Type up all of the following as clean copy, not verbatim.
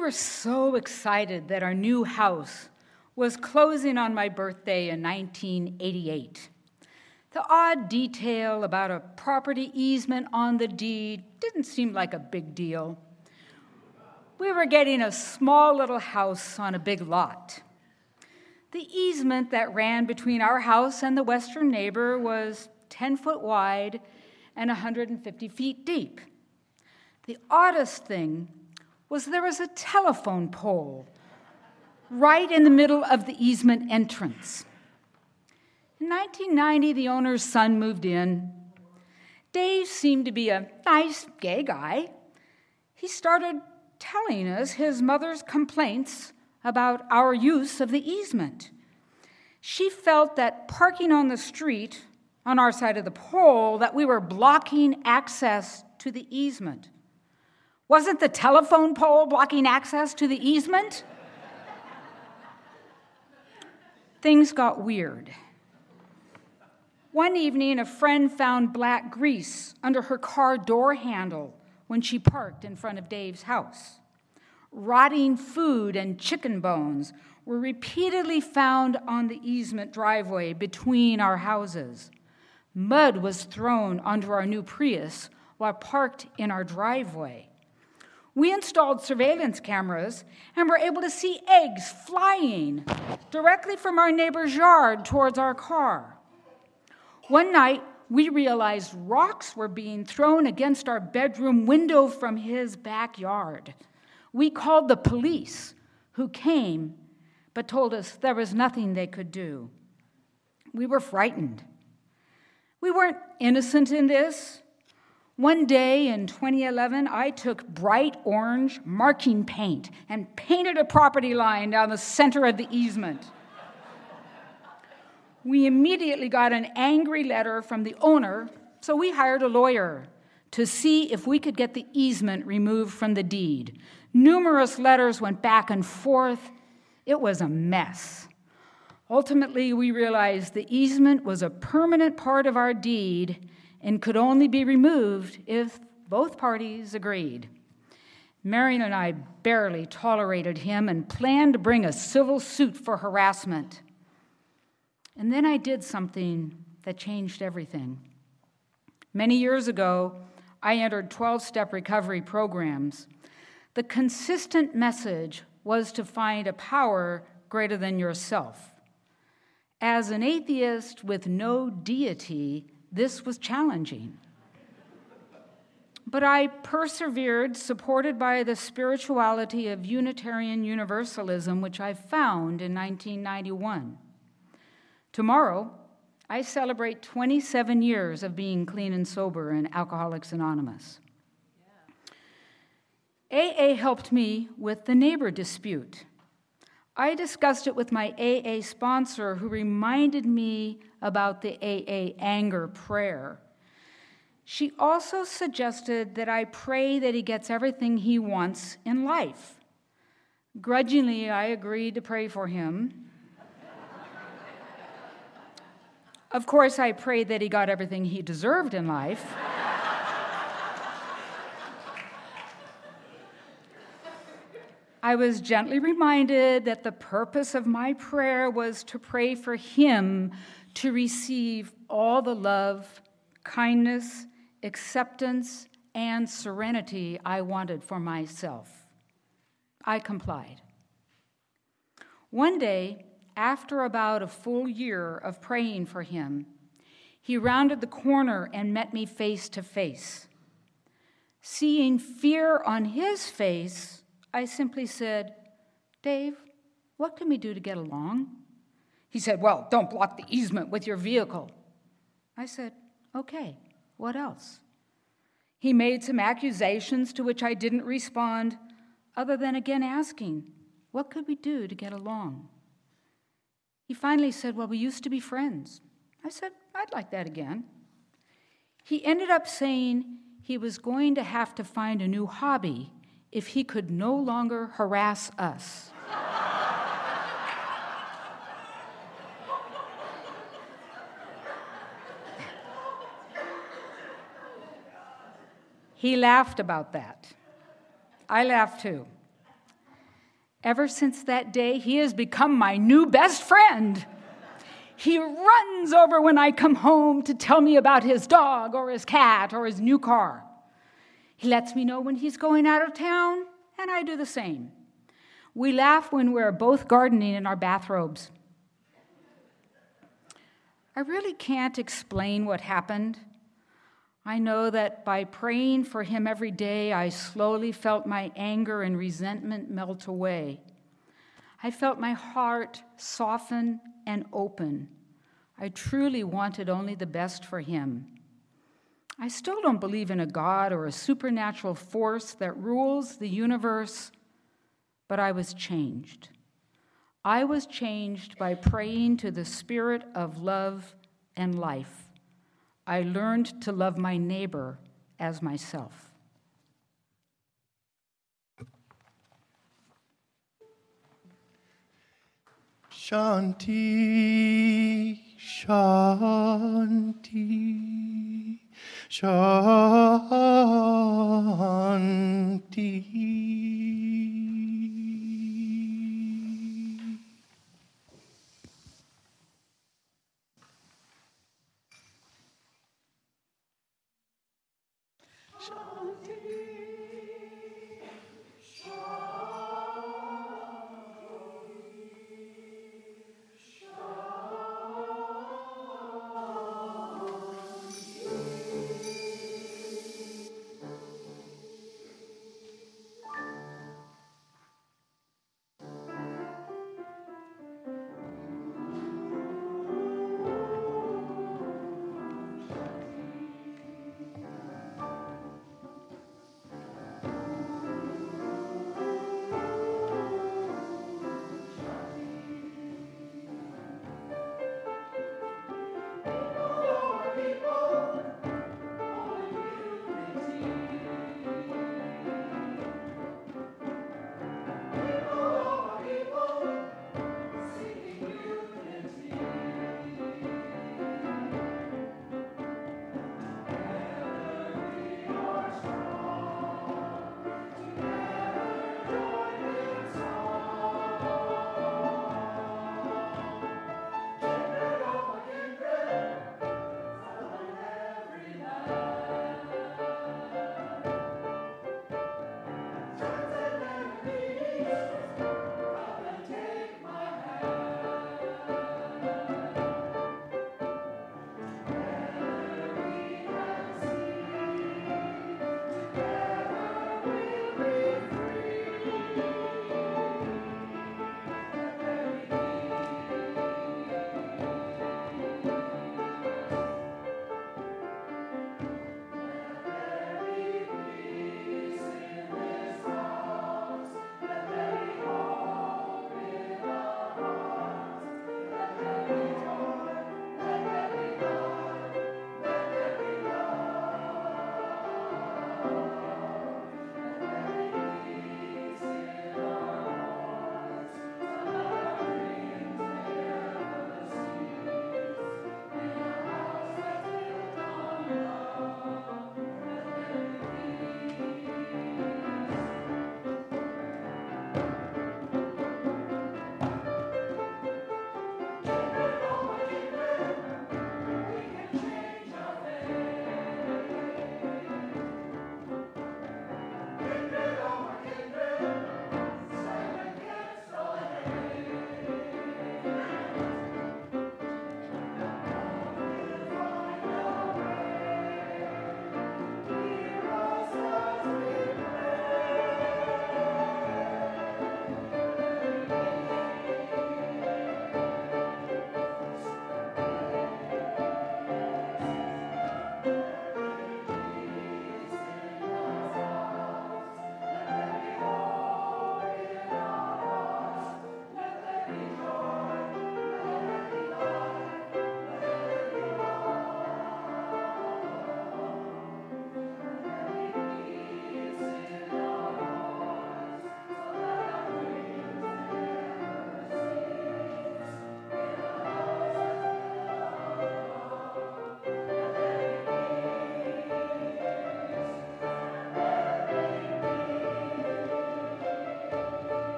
were so excited that our new house was closing on my birthday in 1988. The odd detail about a property easement on the deed didn't seem like a big deal. We were getting a small little house on a big lot. The easement that ran between our house and the western neighbor was 10 foot wide and 150 feet deep. The oddest thing was there was a telephone pole right in the middle of the easement entrance. In 1990, the owner's son moved in. Dave seemed to be a nice, gay guy. He started telling us his mother's complaints about our use of the easement. She felt that parking on the street, on our side of the pole, that we were blocking access to the easement. Wasn't the telephone pole blocking access to the easement? Things got weird. One evening, a friend found black grease under her car door handle when she parked in front of Dave's house. Rotting food and chicken bones were repeatedly found on the easement driveway between our houses. Mud was thrown onto our new Prius while parked in our driveway. We installed surveillance cameras and were able to see eggs flying directly from our neighbor's yard towards our car. One night, we realized rocks were being thrown against our bedroom window from his backyard. We called the police, who came, but told us there was nothing they could do. We were frightened. We weren't innocent in this. One day in 2011, I took bright orange marking paint and painted a property line down the center of the easement. We immediately got an angry letter from the owner, so we hired a lawyer to see if we could get the easement removed from the deed. Numerous letters went back and forth. It was a mess. Ultimately, we realized the easement was a permanent part of our deed and could only be removed if both parties agreed. Marion and I barely tolerated him and planned to bring a civil suit for harassment. And then I did something that changed everything. Many years ago, I entered 12-step recovery programs. The consistent message was to find a power greater than yourself. As an atheist with no deity, this was challenging. But I persevered, supported by the spirituality of Unitarian Universalism, which I found in 1991. Tomorrow, I celebrate 27 years of being clean and sober in Alcoholics Anonymous. AA helped me with the neighbor dispute. I discussed it with my AA sponsor, who reminded me about the AA anger prayer. She also suggested that I pray that he gets everything he wants in life. Grudgingly, I agreed to pray for him. Of course, I prayed that he got everything he deserved in life. I was gently reminded that the purpose of my prayer was to pray for him to receive all the love, kindness, acceptance, and serenity I wanted for myself. I complied. One day, after about a full year of praying for him, he rounded the corner and met me face to face. Seeing fear on his face, I simply said, "Dave, what can we do to get along?" He said, "Well, don't block the easement with your vehicle." I said, "Okay, what else?" He made some accusations to which I didn't respond, other than again asking, "What could we do to get along?" He finally said, "Well, we used to be friends." I said, "I'd like that again." He ended up saying he was going to have to find a new hobby if he could no longer harass us. He laughed about that. I laughed too. Ever since that day, he has become my new best friend. He runs over when I come home to tell me about his dog or his cat or his new car. He lets me know when he's going out of town, and I do the same. We laugh when we're both gardening in our bathrobes. I really can't explain what happened. I know that by praying for him every day, I slowly felt my anger and resentment melt away. I felt my heart soften and open. I truly wanted only the best for him. I still don't believe in a God or a supernatural force that rules the universe, but I was changed. I was changed by praying to the Spirit of love and life. I learned to love my neighbor as myself. Shanti, Shanti, Shanti.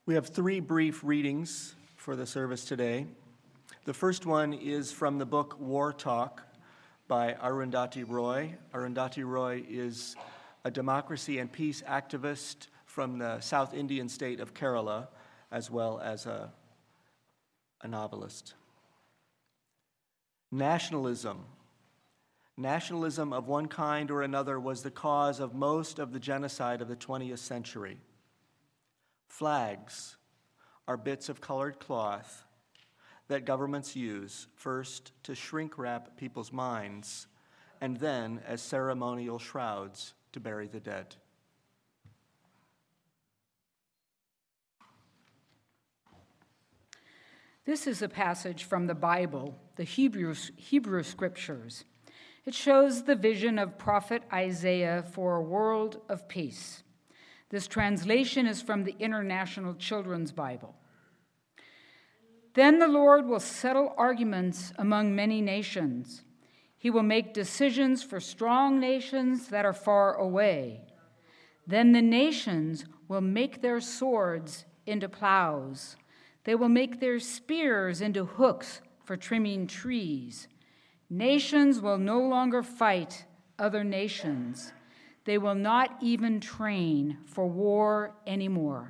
We have three brief readings for the service today. The first one is from the book War Talk by Arundhati Roy. Arundhati Roy is a democracy and peace activist from the South Indian state of Kerala, as well as a novelist. Nationalism. Nationalism of one kind or another was the cause of most of the genocide of the 20th century. Flags are bits of colored cloth that governments use first to shrink wrap people's minds and then as ceremonial shrouds to bury the dead. This is a passage from the Bible, the Hebrew Scriptures. It shows the vision of prophet Isaiah for a world of peace. This translation is from the International Children's Bible. Then the Lord will settle arguments among many nations. He will make decisions for strong nations that are far away. Then the nations will make their swords into plows. They will make their spears into hooks for trimming trees. Nations will no longer fight other nations. They will not even train for war anymore.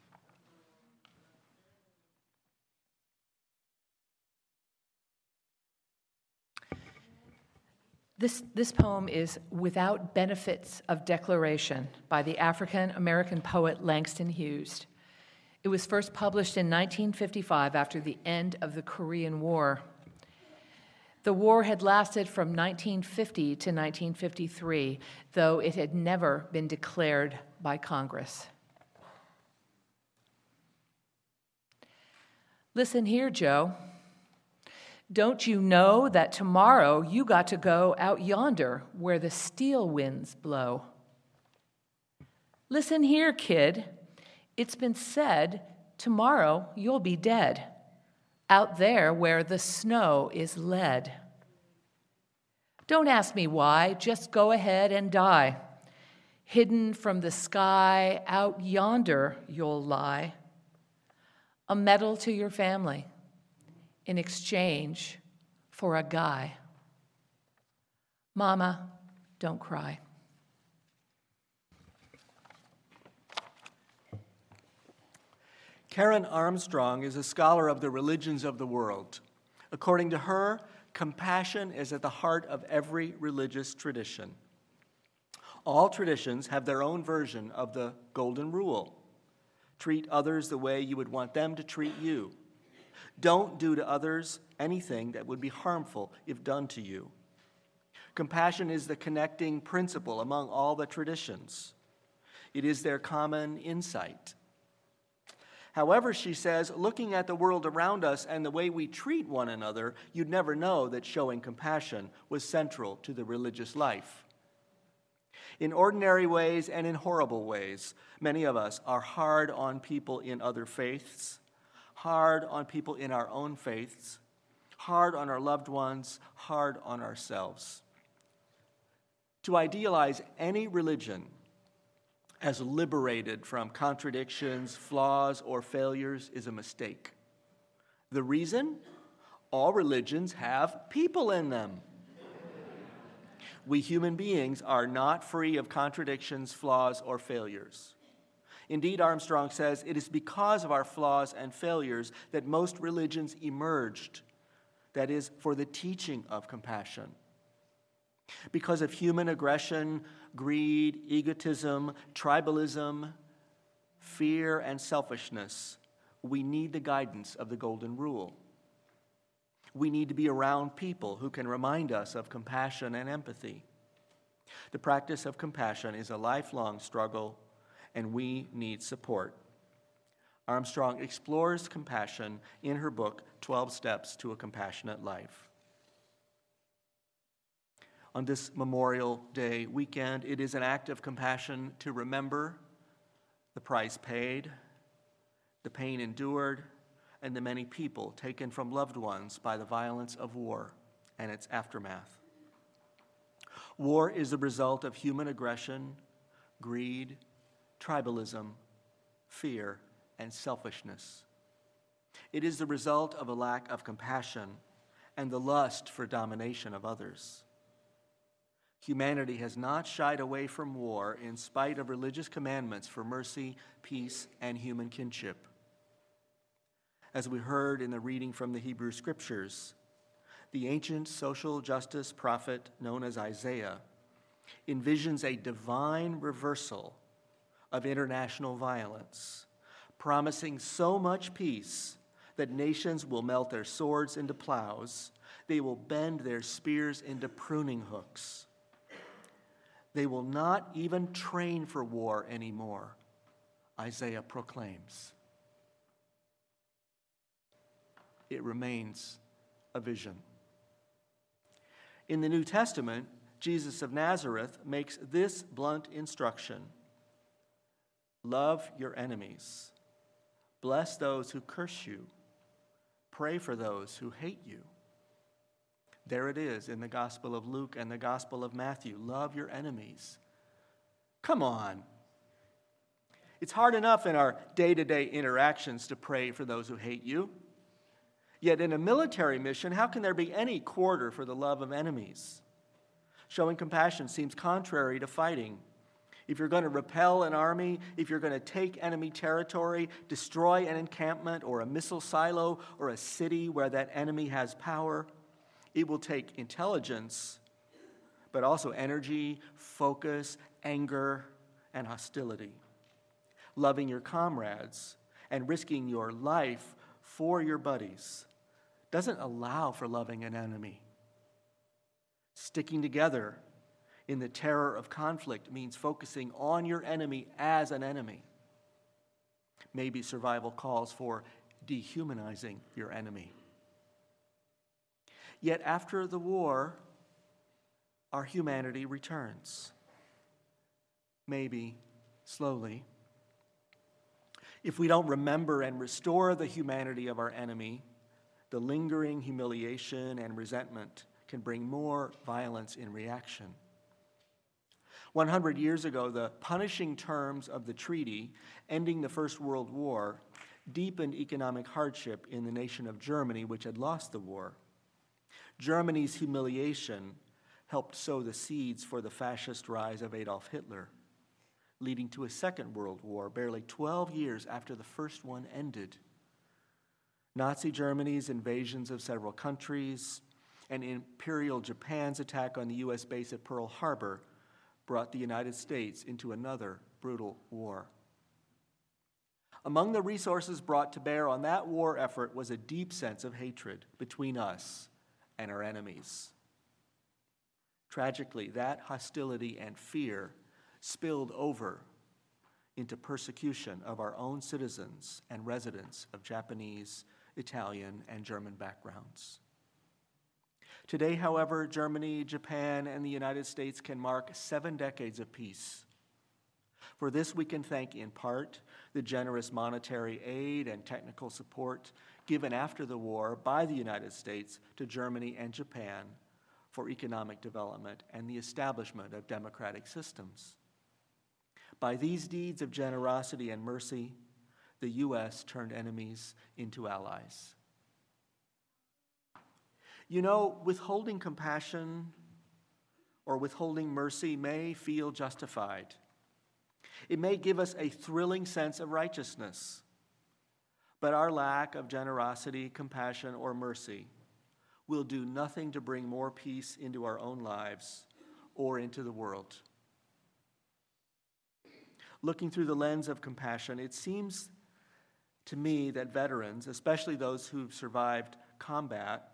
This poem is Without Benefits of Declaration by the African-American poet Langston Hughes. It was first published in 1955 after the end of the Korean War. The war had lasted from 1950 to 1953, though it had never been declared by Congress. Listen here, Joe. Don't you know that tomorrow you got to go out yonder where the steel winds blow? Listen here, kid. It's been said tomorrow you'll be dead, out there where the snow is lead. Don't ask me why, just go ahead and die. Hidden from the sky, out yonder you'll lie. A medal to your family in exchange for a guy. Mama, don't cry. Karen Armstrong is a scholar of the religions of the world. According to her, compassion is at the heart of every religious tradition. All traditions have their own version of the golden rule. Treat others the way you would want them to treat you. Don't do to others anything that would be harmful if done to you. Compassion is the connecting principle among all the traditions. It is their common insight. However, she says, looking at the world around us and the way we treat one another, you'd never know that showing compassion was central to the religious life. In ordinary ways and in horrible ways, many of us are hard on people in other faiths, hard on people in our own faiths, hard on our loved ones, hard on ourselves. To idealize any religion as liberated from contradictions, flaws, or failures is a mistake. The reason? All religions have people in them. We human beings are not free of contradictions, flaws, or failures. Indeed, Armstrong says, it is because of our flaws and failures that most religions emerged, that is, for the teaching of compassion. Because of human aggression, greed, egotism, tribalism, fear, and selfishness, we need the guidance of the Golden Rule. We need to be around people who can remind us of compassion and empathy. The practice of compassion is a lifelong struggle, and we need support. Armstrong explores compassion in her book, 12 Steps to a Compassionate Life. On this Memorial Day weekend, it is an act of compassion to remember the price paid, the pain endured, and the many people taken from loved ones by the violence of war and its aftermath. War is the result of human aggression, greed, tribalism, fear, and selfishness. It is the result of a lack of compassion and the lust for domination of others. Humanity has not shied away from war in spite of religious commandments for mercy, peace, and human kinship. As we heard in the reading from the Hebrew Scriptures, the ancient social justice prophet known as Isaiah envisions a divine reversal of international violence, promising so much peace that nations will melt their swords into plows, they will bend their spears into pruning hooks. They will not even train for war anymore, Isaiah proclaims. It remains a vision. In the New Testament, Jesus of Nazareth makes this blunt instruction: love your enemies, bless those who curse you, pray for those who hate you. There it is in the Gospel of Luke and the Gospel of Matthew. Love your enemies. Come on. It's hard enough in our day-to-day interactions to pray for those who hate you. Yet in a military mission, how can there be any quarter for the love of enemies? Showing compassion seems contrary to fighting. If you're going to repel an army, if you're going to take enemy territory, destroy an encampment or a missile silo or a city where that enemy has power, it will take intelligence, but also energy, focus, anger, and hostility. Loving your comrades and risking your life for your buddies doesn't allow for loving an enemy. Sticking together in the terror of conflict means focusing on your enemy as an enemy. Maybe survival calls for dehumanizing your enemy. Yet after the war, our humanity returns. Maybe slowly. If we don't remember and restore the humanity of our enemy, the lingering humiliation and resentment can bring more violence in reaction. 100 years ago, the punishing terms of the treaty ending the First World War deepened economic hardship in the nation of Germany, which had lost the war. Germany's humiliation helped sow the seeds for the fascist rise of Adolf Hitler, leading to a Second World War barely 12 years after the first one ended. Nazi Germany's invasions of several countries and Imperial Japan's attack on the U.S. base at Pearl Harbor brought the United States into another brutal war. Among the resources brought to bear on that war effort was a deep sense of hatred between us and our enemies. Tragically, that hostility and fear spilled over into persecution of our own citizens and residents of Japanese, Italian, and German backgrounds. Today, however, Germany, Japan, and the United States can mark 7 decades of peace. For this, we can thank in part the generous monetary aid and technical support given after the war by the United States to Germany and Japan for economic development and the establishment of democratic systems. By these deeds of generosity and mercy, the U.S. turned enemies into allies. You know, withholding compassion or withholding mercy may feel justified. It may give us a thrilling sense of righteousness. But our lack of generosity, compassion, or mercy will do nothing to bring more peace into our own lives or into the world. Looking through the lens of compassion, it seems to me that veterans, especially those who've survived combat,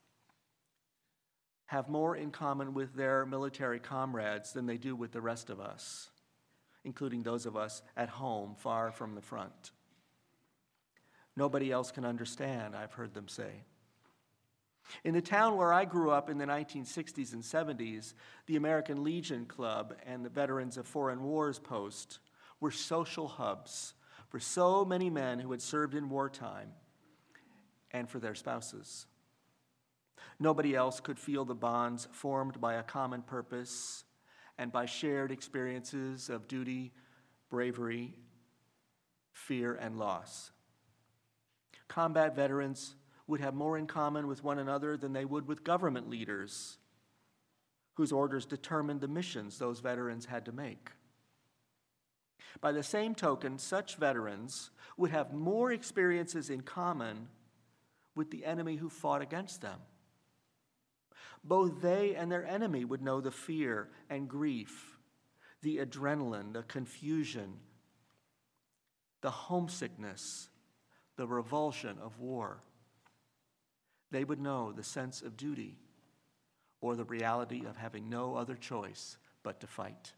have more in common with their military comrades than they do with the rest of us, including those of us at home far from the front. Nobody else can understand, I've heard them say. In the town where I grew up in the 1960s and 70s, the American Legion Club and the Veterans of Foreign Wars Post were social hubs for so many men who had served in wartime and for their spouses. Nobody else could feel the bonds formed by a common purpose and by shared experiences of duty, bravery, fear, and loss. Combat veterans would have more in common with one another than they would with government leaders, whose orders determined the missions those veterans had to make. By the same token, such veterans would have more experiences in common with the enemy who fought against them. Both they and their enemy would know the fear and grief, the adrenaline, the confusion, the homesickness, the revulsion of war. They would know the sense of duty or the reality of having no other choice but to fight.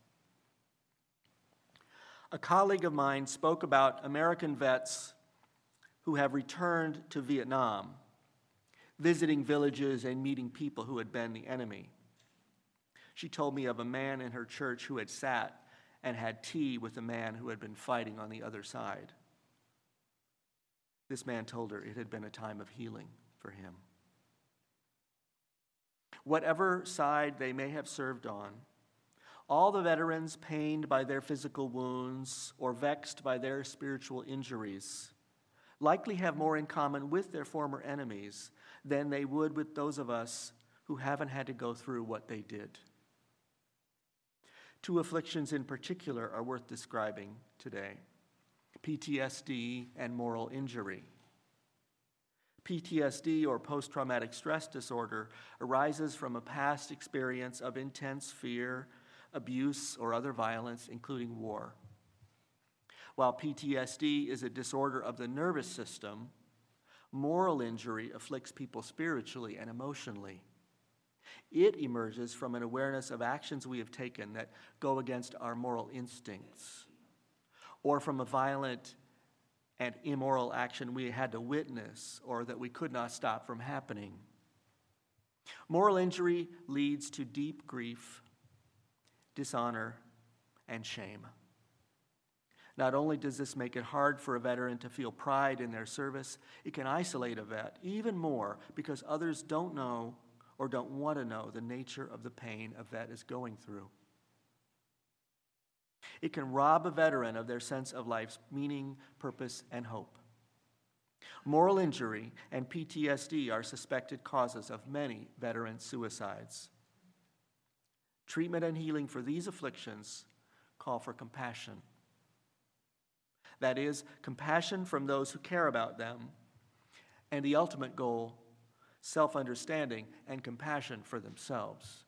A colleague of mine spoke about American vets who have returned to Vietnam, visiting villages and meeting people who had been the enemy. She told me of a man in her church who had sat and had tea with a man who had been fighting on the other side. This man told her it had been a time of healing for him. Whatever side they may have served on, all the veterans pained by their physical wounds or vexed by their spiritual injuries likely have more in common with their former enemies than they would with those of us who haven't had to go through what they did. Two afflictions in particular are worth describing today: PTSD and moral injury. PTSD, or post-traumatic stress disorder, arises from a past experience of intense fear, abuse, or other violence, including war. While PTSD is a disorder of the nervous system, moral injury afflicts people spiritually and emotionally. It emerges from an awareness of actions we have taken that go against our moral instincts, or from a violent and immoral action we had to witness or that we could not stop from happening. Moral injury leads to deep grief, dishonor, and shame. Not only does this make it hard for a veteran to feel pride in their service, it can isolate a vet even more because others don't know or don't want to know the nature of the pain a vet is going through. It can rob a veteran of their sense of life's meaning, purpose, and hope. Moral injury and PTSD are suspected causes of many veteran suicides. Treatment and healing for these afflictions call for compassion. That is, compassion from those who care about them, and the ultimate goal, self-understanding and compassion for themselves.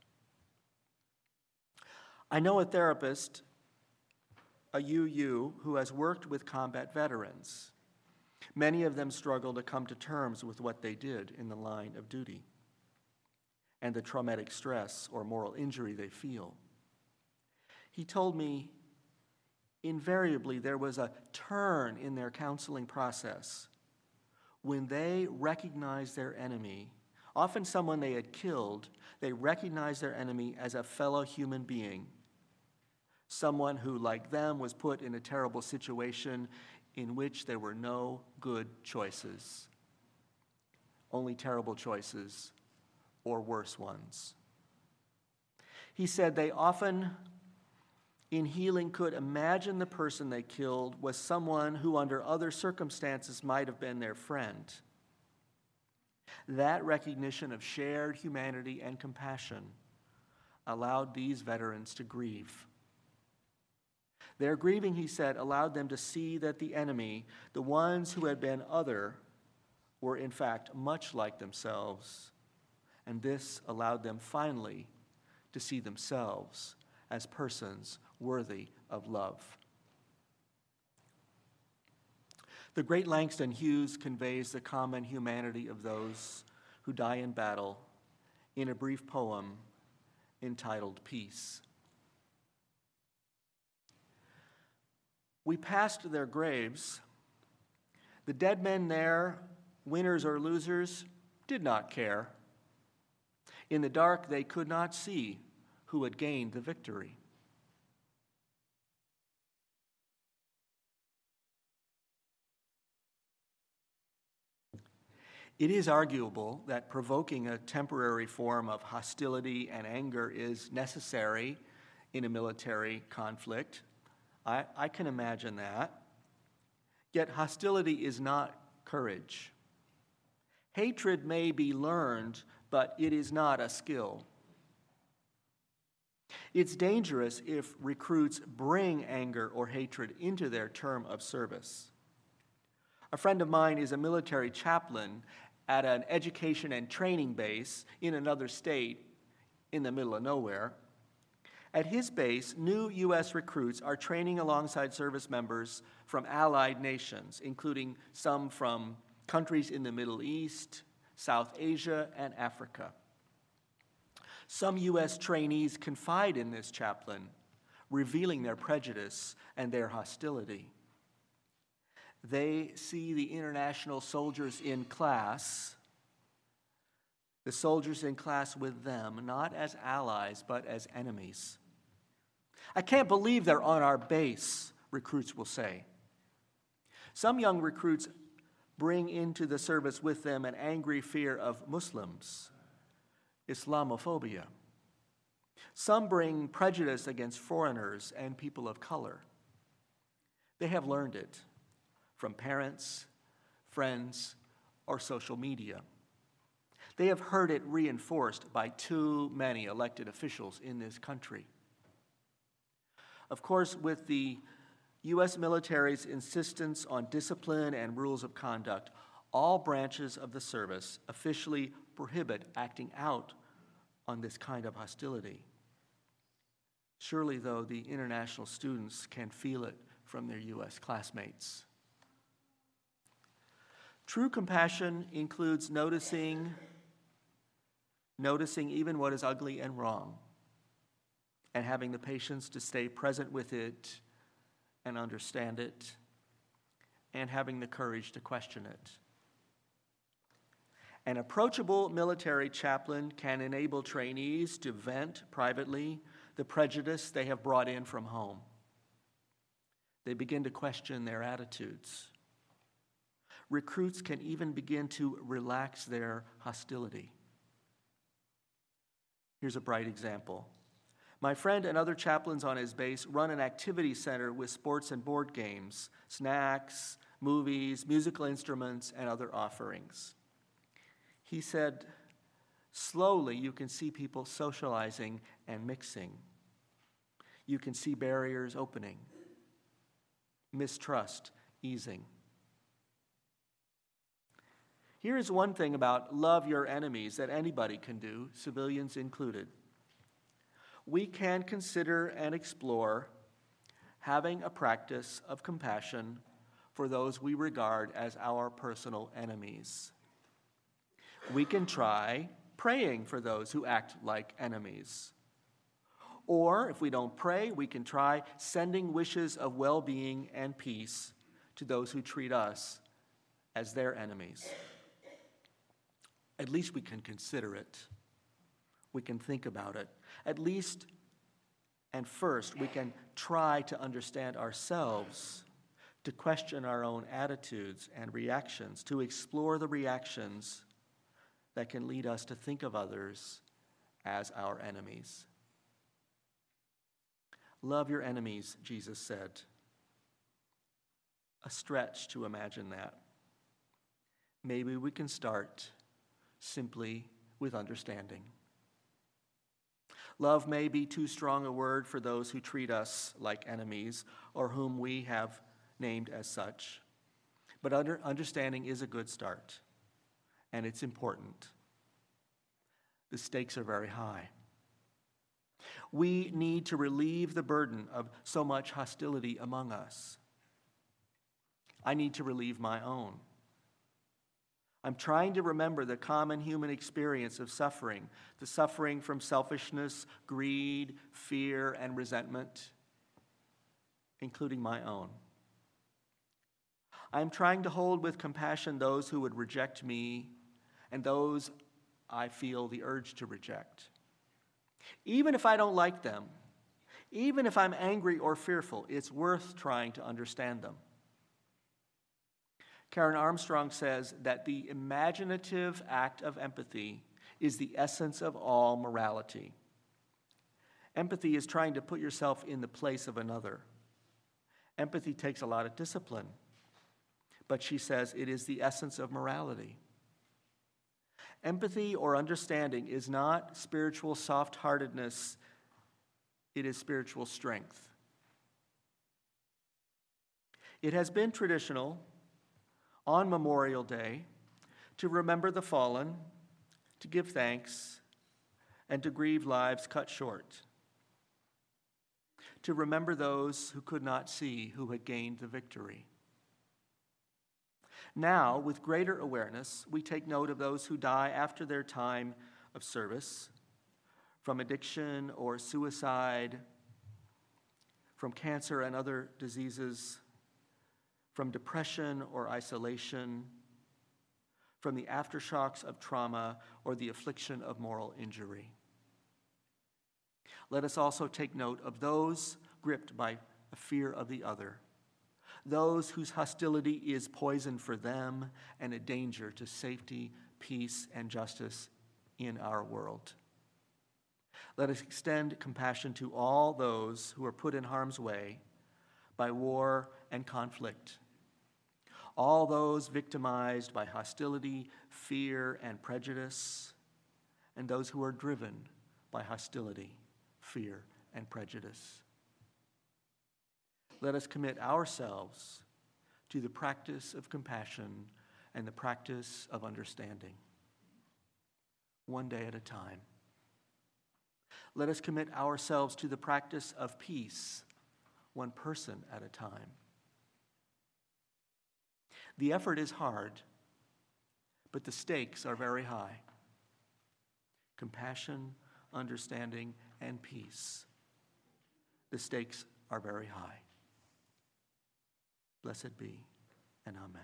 I know a therapist, a UU, who has worked with combat veterans. Many of them struggle to come to terms with what they did in the line of duty and the traumatic stress or moral injury they feel. He told me invariably there was a turn in their counseling process when they recognized their enemy, often someone they had killed. They recognized their enemy as a fellow human being, someone who, like them, was put in a terrible situation in which there were no good choices, only terrible choices or worse ones. He said they often, in healing, could imagine the person they killed was someone who, under other circumstances, might have been their friend. That recognition of shared humanity and compassion allowed these veterans to grieve. Their grieving, he said, allowed them to see that the enemy, the ones who had been other, were in fact much like themselves, and this allowed them finally to see themselves as persons worthy of love. The great Langston Hughes conveys the common humanity of those who die in battle in a brief poem entitled Peace. We passed their graves. The dead men there, winners or losers, did not care. In the dark, they could not see who had gained the victory. It is arguable that provoking a temporary form of hostility and anger is necessary in a military conflict. I can imagine that. Yet hostility is not courage. Hatred may be learned, but it is not a skill. It's dangerous if recruits bring anger or hatred into their term of service. A friend of mine is a military chaplain at an education and training base in another state in the middle of nowhere. At his base, new U.S. recruits are training alongside service members from allied nations, including some from countries in the Middle East, South Asia, and Africa. Some U.S. trainees confide in this chaplain, revealing their prejudice and their hostility. They see the international soldiers in class, the soldiers in class with them, not as allies, but as enemies. I can't believe they're on our base, recruits will say. Some young recruits bring into the service with them an angry fear of Muslims, Islamophobia. Some bring prejudice against foreigners and people of color. They have learned it from parents, friends, or social media. They have heard it reinforced by too many elected officials in this country. Of course, with the U.S. military's insistence on discipline and rules of conduct, all branches of the service officially prohibit acting out on this kind of hostility. Surely, though, the international students can feel it from their U.S. classmates. True compassion includes noticing even what is ugly and wrong, and having the patience to stay present with it and understand it, and having the courage to question it. An approachable military chaplain can enable trainees to vent privately the prejudice they have brought in from home. They begin to question their attitudes. Recruits can even begin to relax their hostility. Here's a bright example. My friend and other chaplains on his base run an activity center with sports and board games, snacks, movies, musical instruments, and other offerings. He said, slowly you can see people socializing and mixing. You can see barriers opening, mistrust easing. Here is one thing about love your enemies that anybody can do, civilians included. We can consider and explore having a practice of compassion for those we regard as our personal enemies. We can try praying for those who act like enemies. Or, if we don't pray, we can try sending wishes of well-being and peace to those who treat us as their enemies. At least we can consider it. We can think about it. At least, and first, we can try to understand ourselves, to question our own attitudes and reactions, to explore the reactions that can lead us to think of others as our enemies. Love your enemies, Jesus said. A stretch to imagine that. Maybe we can start simply with understanding. Love may be too strong a word for those who treat us like enemies or whom we have named as such. But understanding is a good start, and it's important. The stakes are very high. We need to relieve the burden of so much hostility among us. I need to relieve my own. I'm trying to remember the common human experience of suffering, the suffering from selfishness, greed, fear, and resentment, including my own. I'm trying to hold with compassion those who would reject me and those I feel the urge to reject. Even if I don't like them, even if I'm angry or fearful, it's worth trying to understand them. Karen Armstrong says that the imaginative act of empathy is the essence of all morality. Empathy is trying to put yourself in the place of another. Empathy takes a lot of discipline. but she says it is the essence of morality. Empathy or understanding is not spiritual soft-heartedness, it is spiritual strength. It has been traditional on Memorial Day to remember the fallen, to give thanks, and to grieve lives cut short, to remember those who could not see who had gained the victory. Now, with greater awareness, we take note of those who die after their time of service, from addiction or suicide, from cancer and other diseases, from depression or isolation, from the aftershocks of trauma or the affliction of moral injury. Let us also take note of those gripped by a fear of the other, those whose hostility is poison for them and a danger to safety, peace, and justice in our world. Let us extend compassion to all those who are put in harm's way by war and conflict, all those victimized by hostility, fear, and prejudice, and those who are driven by hostility, fear, and prejudice. Let us commit ourselves to the practice of compassion and the practice of understanding, one day at a time. Let us commit ourselves to the practice of peace, one person at a time. The effort is hard, but the stakes are very high. Compassion, understanding, and peace. The stakes are very high. Blessed be, and amen.